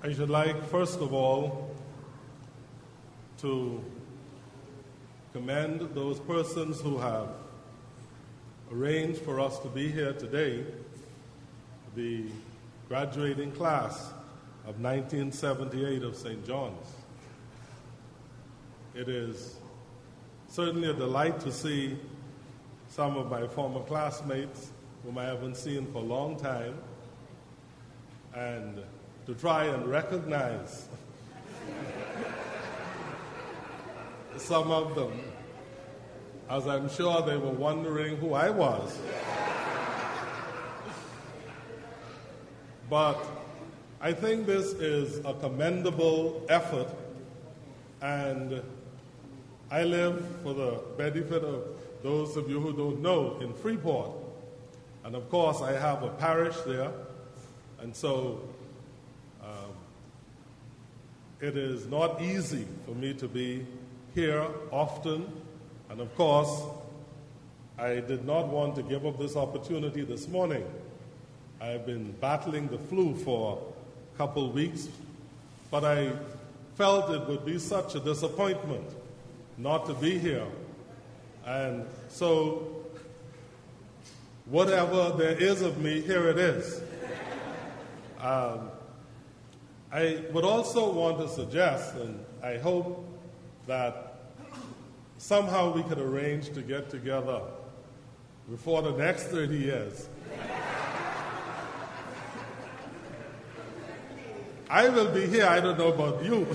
I should like, first of all, to commend those persons who have arranged for us to be here today, the graduating class of 1978 of St. John's. It is certainly a delight to see some of my former classmates whom I haven't seen for a long time, and to try and recognize some of them, as I'm sure they were wondering who I was. But I think this is a commendable effort, and I live, for the benefit of those of you who don't know, in Freeport. And of course, I have a parish there, and so it is not easy for me to be here often. And of course, I did not want to give up this opportunity this morning. I've been battling the flu for a couple weeks, but I felt it would be such a disappointment not to be here. And so, whatever there is of me, here it is. I would also want to suggest, and I hope that somehow we could arrange to get together before the next 30 years. I will be here, I don't know about you.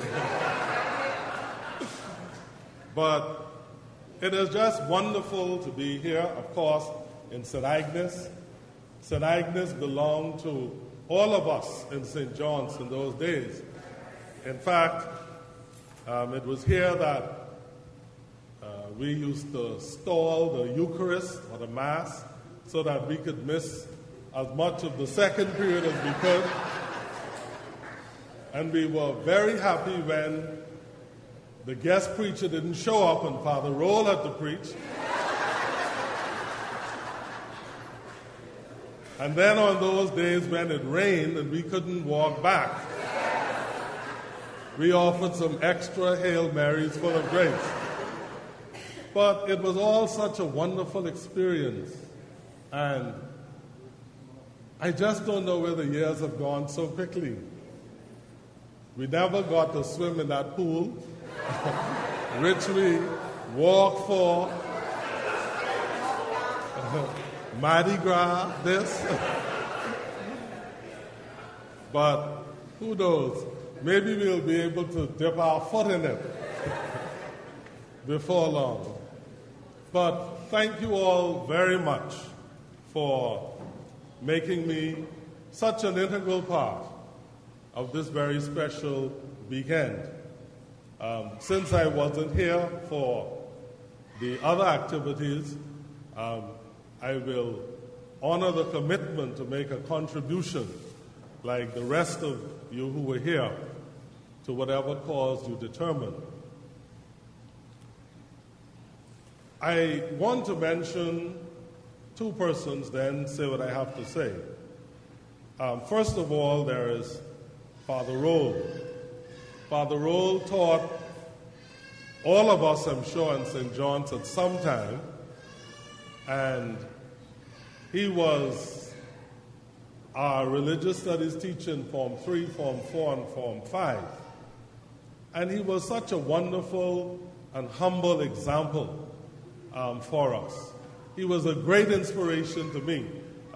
But it is just wonderful to be here, of course, in St. Agnes. St. Agnes belonged to all of us in St. John's in those days. In fact, it was here that we used to stall the Eucharist or the Mass so that we could miss as much of the second period as we could. And we were very happy when the guest preacher didn't show up and Father Roll had to preach. And then on those days when it rained and we couldn't walk back, we offered some extra Hail Marys full of grace. But it was all such a wonderful experience. And I just don't know where the years have gone so quickly. We never got to swim in that pool, which we walked for. Mardi Gras, this. But who knows? Maybe we'll be able to dip our foot in it before long. But thank you all very much for making me such an integral part of this very special weekend. Since I wasn't here for the other activities, I will honor the commitment to make a contribution, like the rest of you who were here, to whatever cause you determine. I want to mention two persons, then say what I have to say. First of all, there is Father Roll. Father Roll taught all of us, I'm sure, in St. John's at some time, and he was our religious studies teacher in Form 3, Form 4, and Form 5. And he was such a wonderful and humble example for us. He was a great inspiration to me.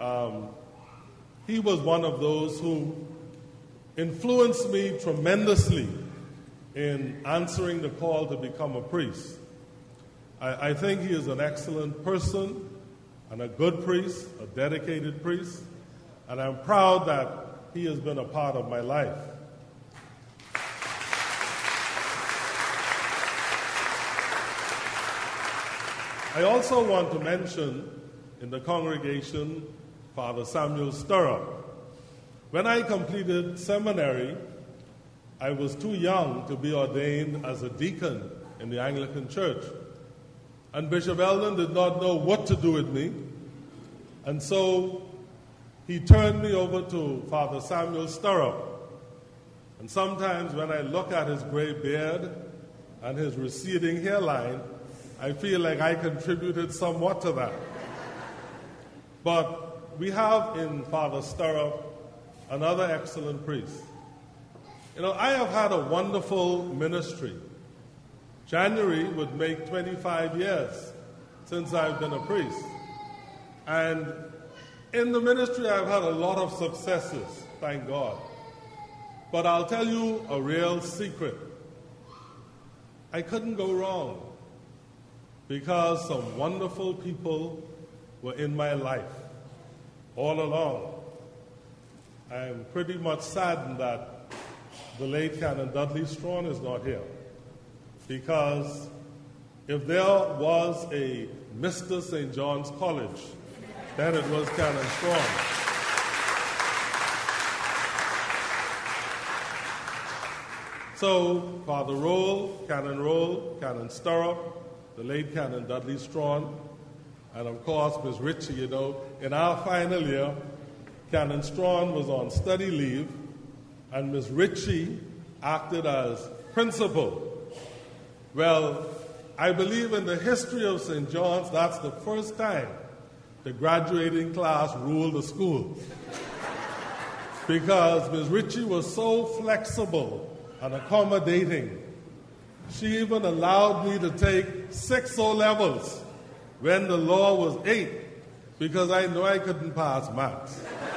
He was one of those who influenced me tremendously in answering the call to become a priest. I think he is an excellent person and a good priest, a dedicated priest, and I'm proud that he has been a part of my life. I also want to mention in the congregation Father Samuel Stirrup. When I completed seminary, I was too young to be ordained as a deacon in the Anglican Church. And Bishop Eldon did not know what to do with me. And so he turned me over to Father Samuel Stirrup. And sometimes when I look at his gray beard and his receding hairline, I feel like I contributed somewhat to that. But we have in Father Stirrup another excellent priest. I have had a wonderful ministry. January would make 25 years since I've been a priest. And in the ministry, I've had a lot of successes, thank God. But I'll tell you a real secret. I couldn't go wrong because some wonderful people were in my life all along. I'm pretty much saddened that the late Canon Dudley Strawn is not here, because if there was a Mr. St. John's College, then it was Canon Strawn. So Father Roll, Canon Stirrup, the late Canon Dudley Strawn, and of course Ms. Ritchie. In our final year, Canon Strawn was on study leave, and Ms. Ritchie acted as principal. Well, I believe in the history of St. John's, that's the first time the graduating class ruled the school. Because Ms. Ritchie was so flexible and accommodating. She even allowed me to take 6 O-levels when the law was 8, because I know I couldn't pass maths.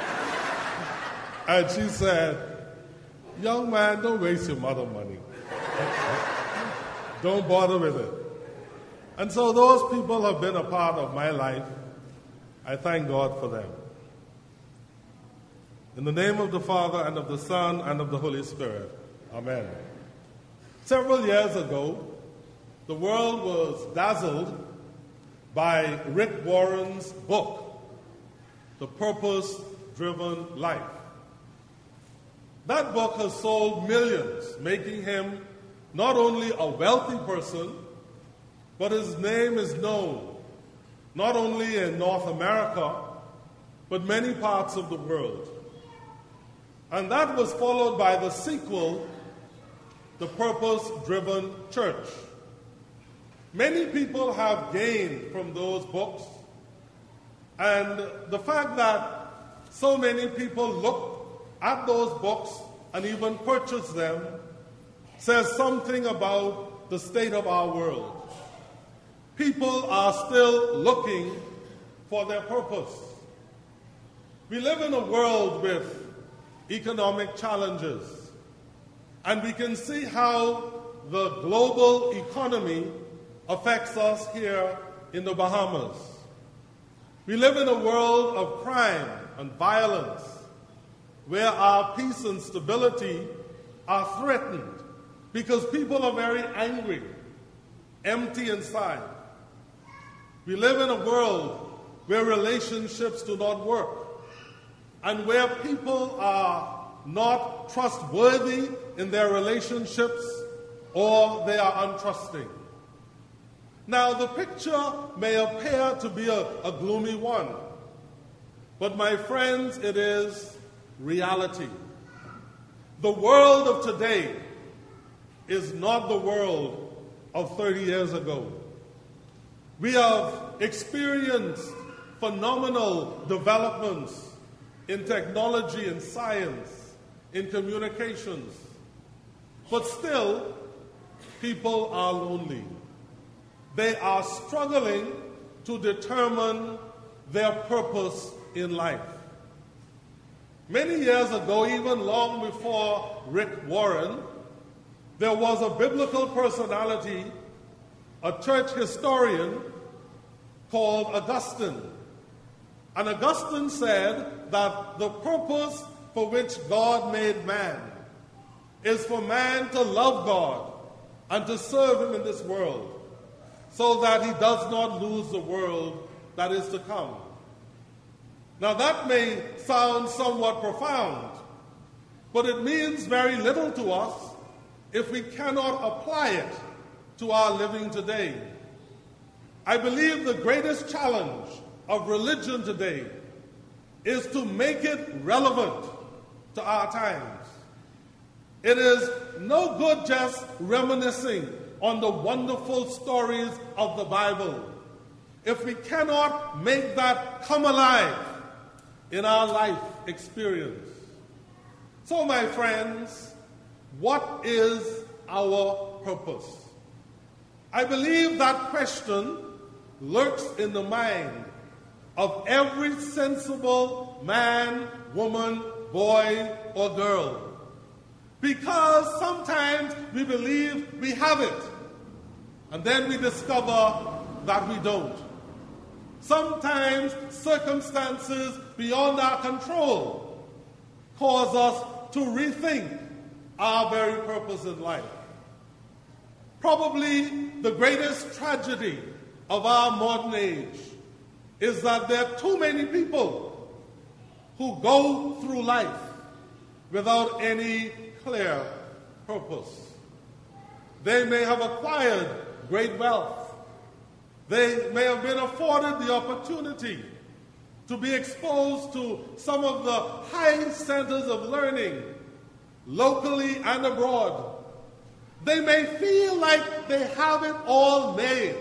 And she said, "Young man, don't waste your mother money. Don't bother with it." And so those people have been a part of my life. I thank God for them. In the name of the Father, and of the Son, and of the Holy Spirit. Amen. Several years ago, the world was dazzled by Rick Warren's book, The Purpose-Driven Life. That book has sold millions, making him not only a wealthy person, but his name is known not only in North America, but many parts of the world. And that was followed by the sequel, The Purpose-Driven Church. Many people have gained from those books, and the fact that so many people look at those books and even purchase them says something about the state of our world. People are still looking for their purpose. We live in a world with economic challenges, and we can see how the global economy affects us here in the Bahamas. We live in a world of crime and violence, where our peace and stability are threatened because people are very angry, empty inside. We live in a world where relationships do not work, and where people are not trustworthy in their relationships, or they are untrusting. Now, the picture may appear to be a gloomy one, but my friends, it is reality. The world of today is not the world of 30 years ago. We have experienced phenomenal developments in technology and science, in communications, but still, people are lonely. They are struggling to determine their purpose in life. Many years ago, even long before Rick Warren, there was a biblical personality, a church historian called Augustine. And Augustine said that the purpose for which God made man is for man to love God and to serve him in this world, so that he does not lose the world that is to come. Now that may sound somewhat profound, but it means very little to us if we cannot apply it to our living today. I believe the greatest challenge of religion today is to make it relevant to our times. It is no good just reminiscing on the wonderful stories of the Bible if we cannot make that come alive in our life experience. So, my friends, what is our purpose? I believe that question lurks in the mind of every sensible man, woman, boy, or girl. Because sometimes we believe we have it, and then we discover that we don't. Sometimes circumstances beyond our control cause us to rethink our very purpose in life. Probably the greatest tragedy of our modern age is that there are too many people who go through life without any clear purpose. They may have acquired great wealth. They may have been afforded the opportunity to be exposed to some of the high centers of learning, locally and abroad. They may feel like they have it all made,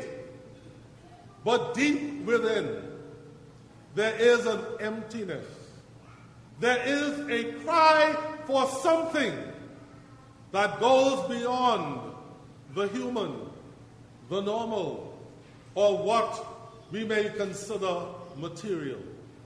but deep within, there is an emptiness. There is a cry for something that goes beyond the human, the normal, or what we may consider material.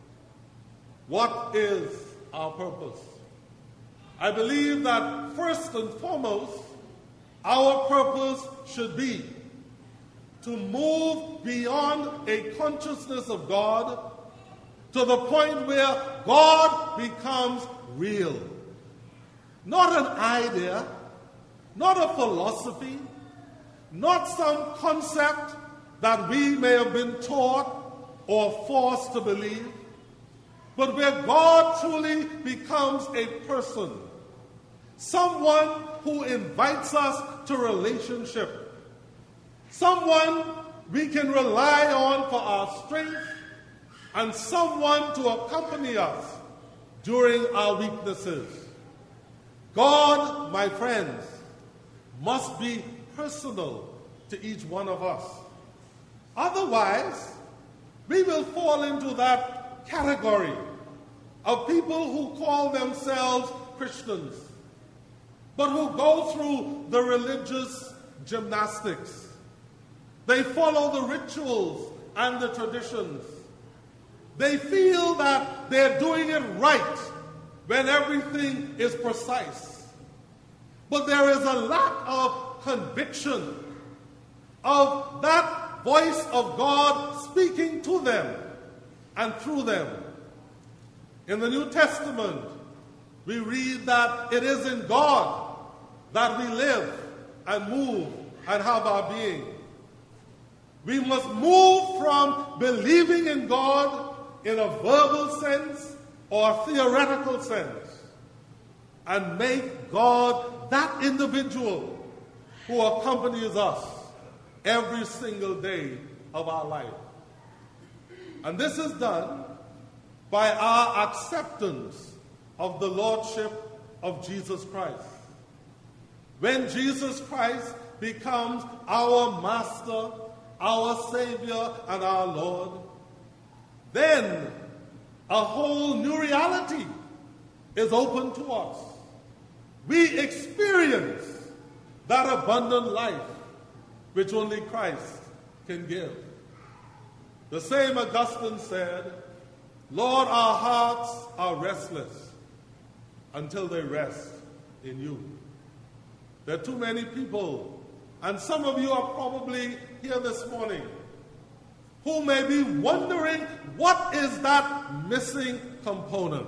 What is our purpose? I believe that first and foremost, our purpose should be to move beyond a consciousness of God to the point where God becomes real. Not an idea, not a philosophy, not some concept that we may have been taught or forced to believe, but where God truly becomes a person, someone who invites us to relationship, someone we can rely on for our strength, and someone to accompany us during our weaknesses. God, my friends, must be personal to each one of us. Otherwise, we will fall into that category of people who call themselves Christians, but who go through the religious gymnastics. They follow the rituals and the traditions. They feel that they're doing it right when everything is precise. But there is a lack of conviction of that voice of God speaking to them and through them. In the New Testament, we read that it is in God that we live and move and have our being. We must move from believing in God in a verbal sense or a theoretical sense and make God that individual who accompanies us every single day of our life. And this is done by our acceptance of the Lordship of Jesus Christ. When Jesus Christ becomes our Master, our Savior, and our Lord, then a whole new reality is open to us. We experience that abundant life which only Christ can give. The same Augustine said, "Lord, our hearts are restless until they rest in you." There are too many people, and some of you are probably here this morning, who may be wondering, what is that missing component?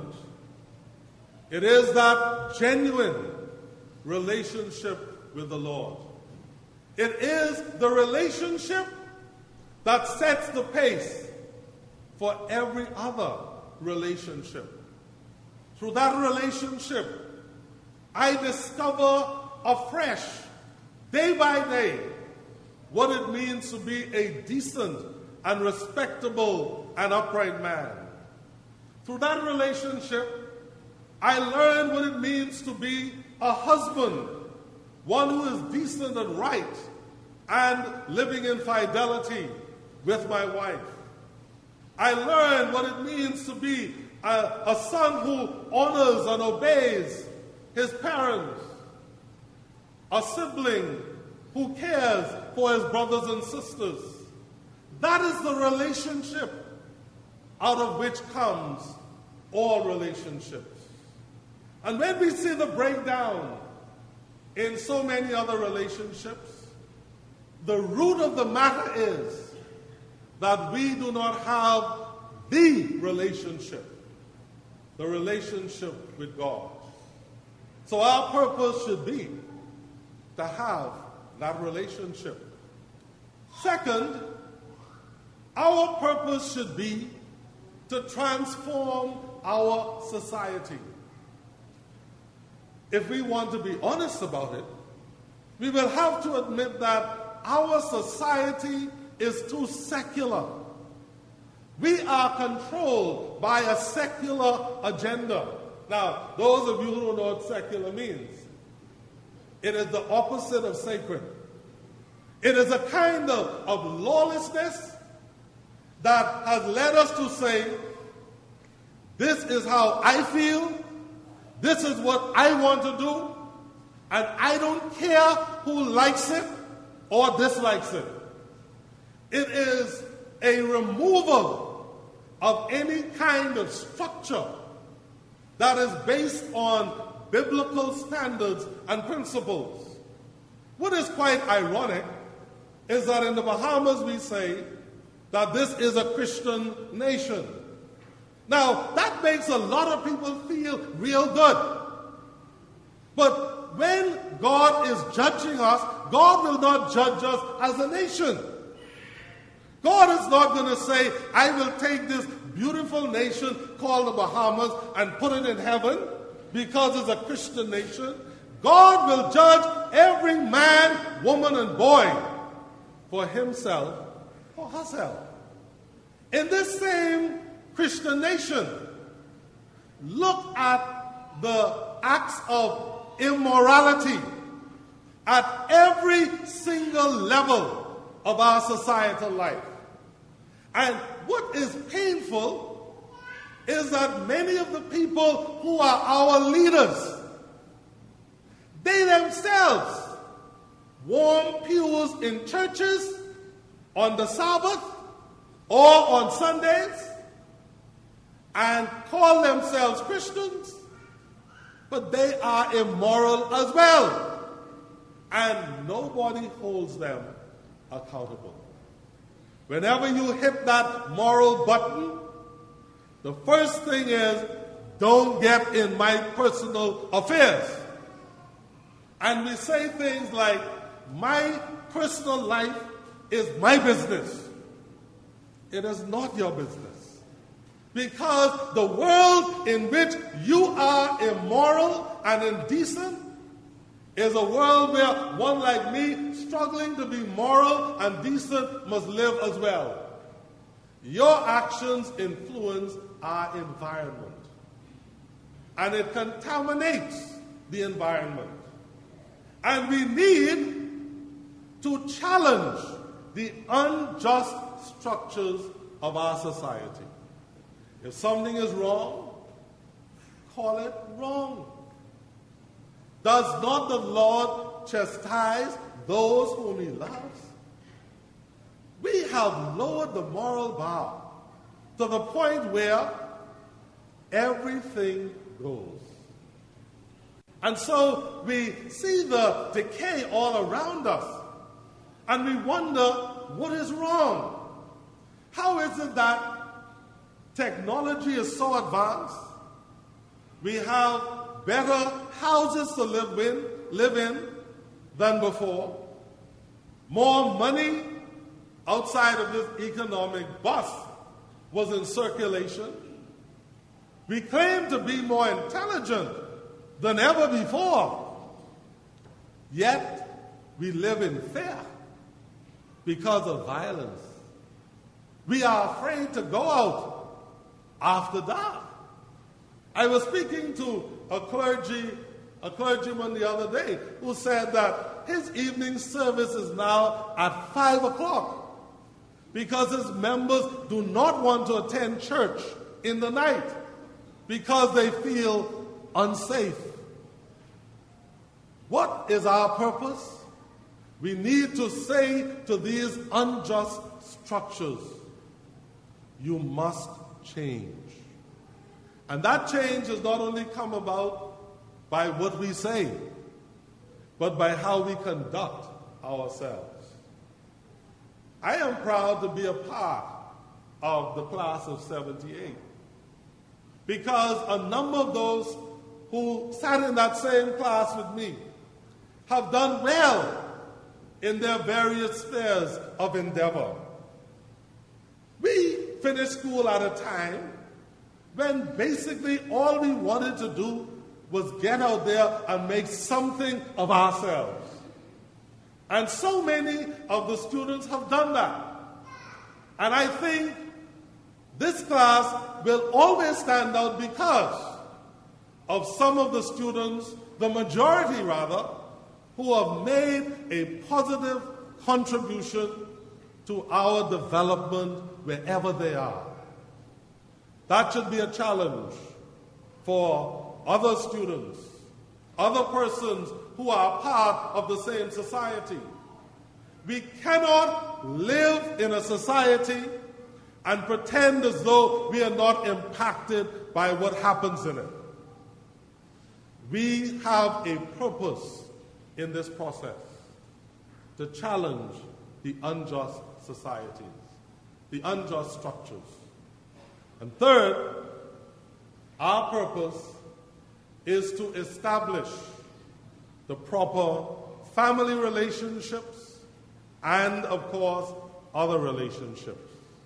It is that genuine relationship with the Lord. It is the relationship that sets the pace for every other relationship. Through that relationship, I discover afresh, day by day, what it means to be a decent and respectable and upright man. Through that relationship, I learn what it means to be a husband, one who is decent and right, and living in fidelity with my wife. I learned what it means to be a son who honors and obeys his parents, a sibling who cares for his brothers and sisters. That is the relationship out of which comes all relationships. And when we see the breakdown in so many other relationships, the root of the matter is that we do not have the relationship with God. So our purpose should be to have that relationship. Second, our purpose should be to transform our society. If we want to be honest about it, we will have to admit that our society is too secular. We are controlled by a secular agenda. Now, those of you who don't know what secular means, it is the opposite of sacred. It is a kind of lawlessness that has led us to say, this is how I feel, this is what I want to do, and I don't care who likes it or dislikes it. It is a removal of any kind of structure that is based on biblical standards and principles. What is quite ironic is that in the Bahamas we say that this is a Christian nation. Now, that makes a lot of people feel real good. But when God is judging us, God will not judge us as a nation. God is not going to say, I will take this beautiful nation called the Bahamas and put it in heaven because it's a Christian nation. God will judge every man, woman, and boy for himself or herself. In this same Christian nation, look at the acts of immorality at every single level of our societal life. And what is painful is that many of the people who are our leaders, they themselves warm pews in churches on the Sabbath or on Sundays and call themselves Christians, but they are immoral as well. And nobody holds them accountable. Whenever you hit that moral button, the first thing is, don't get in my personal affairs. And we say things like, my personal life is my business. It is not your business. Because the world in which you are immoral and indecent is a world where one like me, struggling to be moral and decent, must live as well. Your actions influence our environment. And it contaminates the environment. And we need to challenge the unjust structures of our society. If something is wrong, call it wrong. Does not the Lord chastise those whom he loves? We have lowered the moral bar to the point where everything goes. And so we see the decay all around us, and we wonder, what is wrong? How is it that technology is so advanced? We have better houses to live in than before. More money outside of this economic bust was in circulation. We claim to be more intelligent than ever before. Yet we live in fear because of violence. We are afraid to go out after dark. I was speaking to a clergy a clergyman the other day who said that his evening service is now at 5 o'clock because his members do not want to attend church in the night because they feel unsafe. What is our purpose? We need to say to these unjust structures, you must change. And that change does not only come about by what we say, but by how we conduct ourselves. I am proud to be a part of the class of 78 because a number of those who sat in that same class with me have done well in their various spheres of endeavor. We finished school at a time when basically all we wanted to do was get out there and make something of ourselves. And so many of the students have done that. And I think this class will always stand out because of some of the students, the majority rather, who have made a positive contribution to our development wherever they are. That should be a challenge for other students, other persons who are part of the same society. We cannot live in a society and pretend as though we are not impacted by what happens in it. We have a purpose in this process to challenge the unjust societies, the unjust structures. And third, our purpose is to establish the proper family relationships and, of course, other relationships.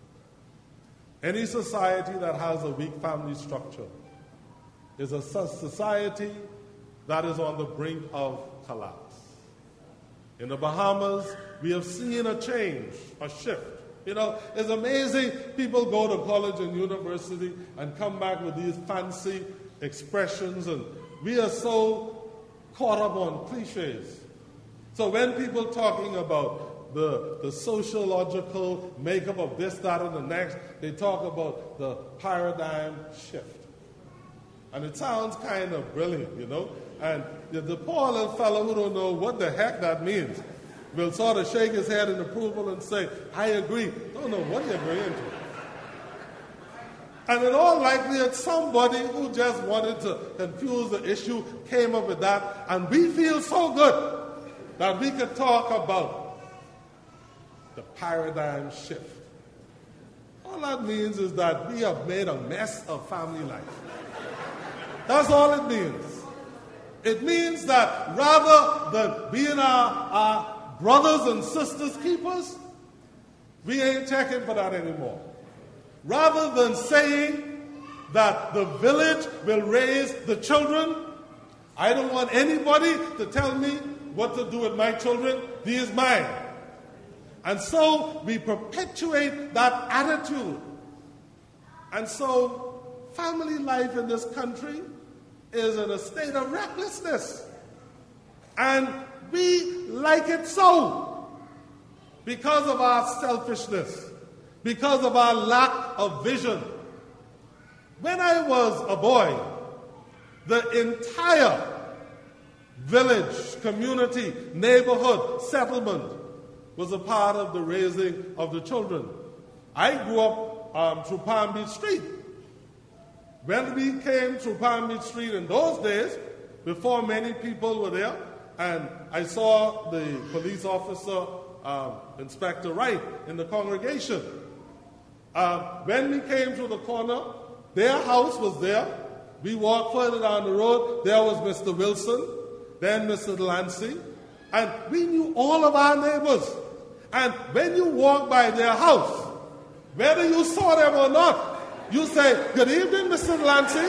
Any society that has a weak family structure is a society that is on the brink of collapse. In the Bahamas, we have seen a change, a shift. You know, it's amazing. People go to college and university and come back with these fancy expressions, and we are so caught up on cliches. So when people talking about the sociological makeup of this, that, and the next, they talk about the paradigm shift. And it sounds kind of brilliant, you know. And the poor little fellow who don't know what the heck that means will sort of shake his head in approval and say, I agree. Don't know what you're agreeing to. And in all likelihood, somebody who just wanted to confuse the issue came up with that. And we feel so good that we could talk about the paradigm shift. All that means is that we have made a mess of family life. That's all it means. It means that rather than being our brothers and sisters keepers, we ain't checking for that anymore. Rather than saying that the village will raise the children, I don't want anybody to tell me what to do with my children. These mine. And so we perpetuate that attitude. And so family life in this country is in a state of recklessness. And we like it so because of our selfishness, because of our lack of vision. When I was a boy, the entire village, community, neighborhood, settlement was a part of the raising of the children. I grew up through Palm Beach Street. When we came through Palm Beach Street in those days, before many people were there, and I saw the police officer, Inspector Wright, in the congregation. When we came to the corner, their house was there. We walked further down the road. There was Mr. Wilson, then Mr. Delancey, and we knew all of our neighbors. And when you walk by their house, whether you saw them or not, you say, good evening, Mr. Delancey.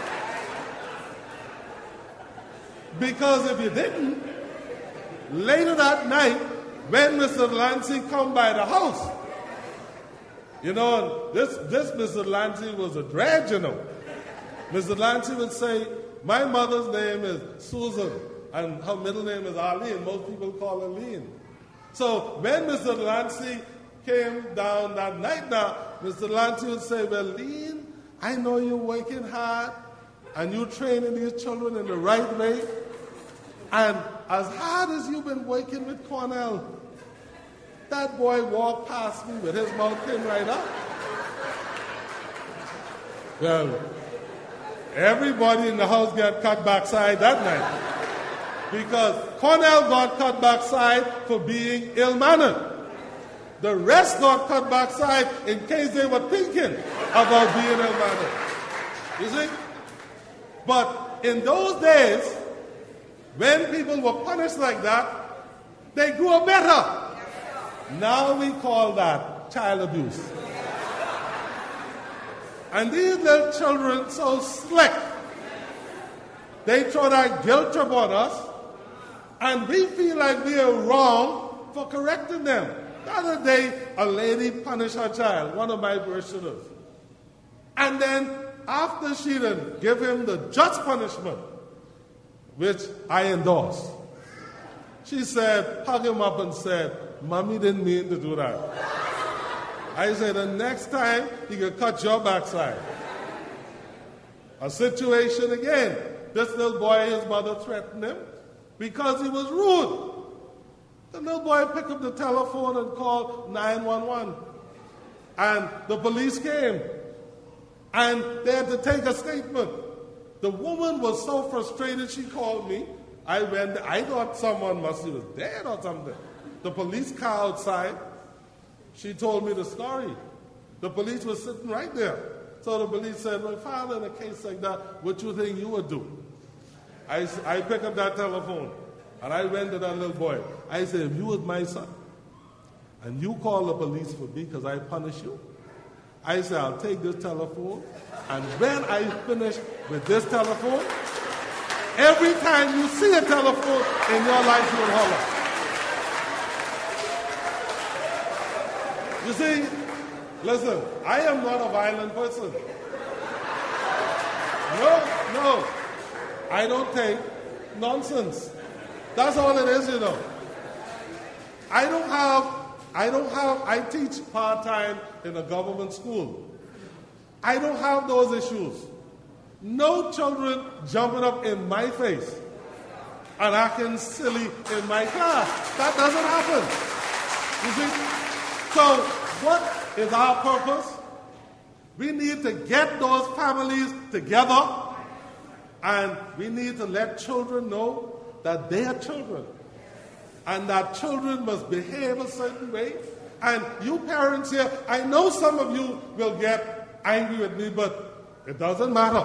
Because if you didn't, later that night, when Mr. Delancey come by the house, you know, this Mr. Delancey was a drag, you know. Mr. Delancey would say, My mother's name is Susan, and her middle name is Arlene. Most people call her Lean. So when Mr. Delancey came down that night now, Mr. Delancey would say, well, Lean, I know you're working hard, and you're training these children in the right way. And as hard as you've been working with Cornell, that boy walked past me with his mouth pinned right up. Well, everybody in the house got cut backside that night. Because Cornell got cut backside for being ill-mannered. The rest got cut backside in case they were thinking about being ill-mannered. You see? But in those days, when people were punished like that, they grew better. Now we call that child abuse. And these little children so slick. They throw that guilt trip on us, and we feel like we are wrong for correcting them. The other day, a lady punished her child, one of my parishioners. And then, after she didn't give him the just punishment, which I endorsed, she said, hugged him up and said, Mommy didn't mean to do that. I said, the next time, he could cut your backside. A situation again. This little boy, his mother threatened him because he was rude. The little boy picked up the telephone and called 911. And the police came. And they had to take a statement. The woman was so frustrated, she called me. I went, I thought someone must be dead or something. The police car outside, she told me the story. The police was sitting right there. So the police said, well, Father, in a case like that, what you think you would do? I picked up that telephone, and I went to that little boy. I said, if you was my son, and you call the police for me because I punish you, I said, I'll take this telephone, and when I finish with this telephone, every time you see a telephone in your life, you will holler. You see, listen, I am not a violent person. No, I don't take nonsense. That's all it is, you know. I teach part-time in a government school. I don't have those issues. No children jumping up in my face and acting silly in my class. That doesn't happen. You see? So, what is our purpose? We need to get those families together, and we need to let children know that they are children, and that children must behave a certain way. And you parents here, I know some of you will get angry with me, but it doesn't matter.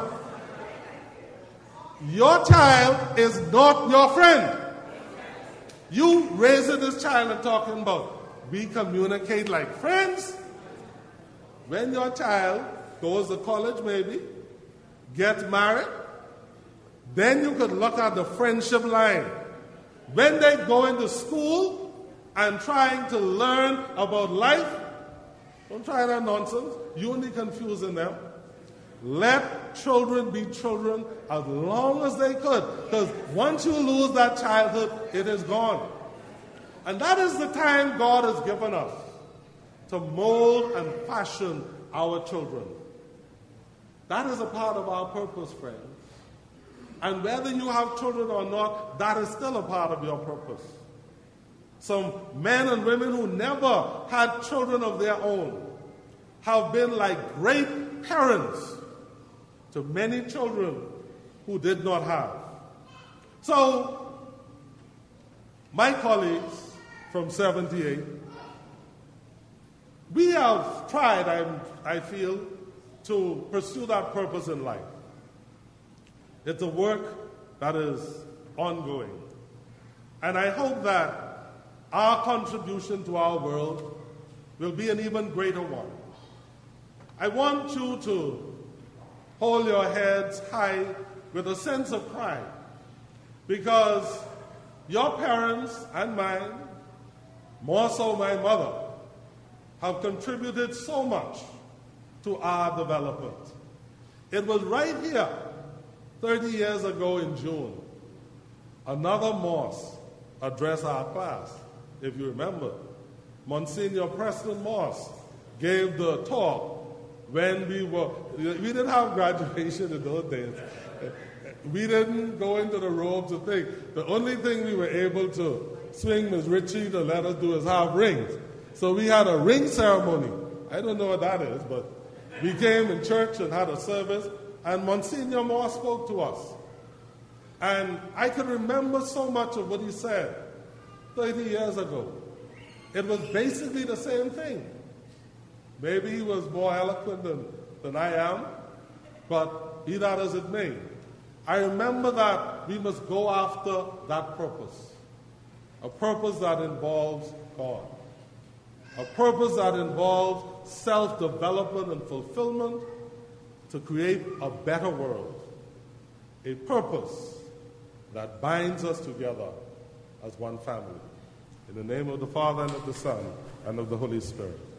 Your child is not your friend. You raising this child and talking about we communicate like friends. When your child goes to college maybe, gets married, then you could look at the friendship line. When they go into school and trying to learn about life, don't try that nonsense. You're only confusing them. Let children be children as long as they could. Because once you lose that childhood, it is gone. And that is the time God has given us to mold and fashion our children. That is a part of our purpose, friends. And whether you have children or not, that is still a part of your purpose. Some men and women who never had children of their own have been like great parents to many children who did not have. So, my colleagues from 78, we have tried, I feel, to pursue that purpose in life. It's a work that is ongoing. And I hope that our contribution to our world will be an even greater one. I want you to hold your heads high with a sense of pride, because your parents and mine, more so my mother, have contributed so much to our development. It was right here 30 years ago in June, another Moss addressed our class, if you remember. Monsignor Preston Moss gave the talk when we didn't have graduation in those days. We didn't go into the robes and thing. The only thing we were able to swing Ms. Ritchie to let us do is have rings. So we had a ring ceremony. I don't know what that is, but we came in church and had a service, and Monsignor Moore spoke to us. And I can remember so much of what he said 30 years ago. It was basically the same thing. Maybe he was more eloquent than I am, but be that as it may, I remember that we must go after that purpose, a purpose that involves God, a purpose that involves self-development and fulfillment to create a better world, a purpose that binds us together as one family. In the name of the Father, and of the Son, and of the Holy Spirit.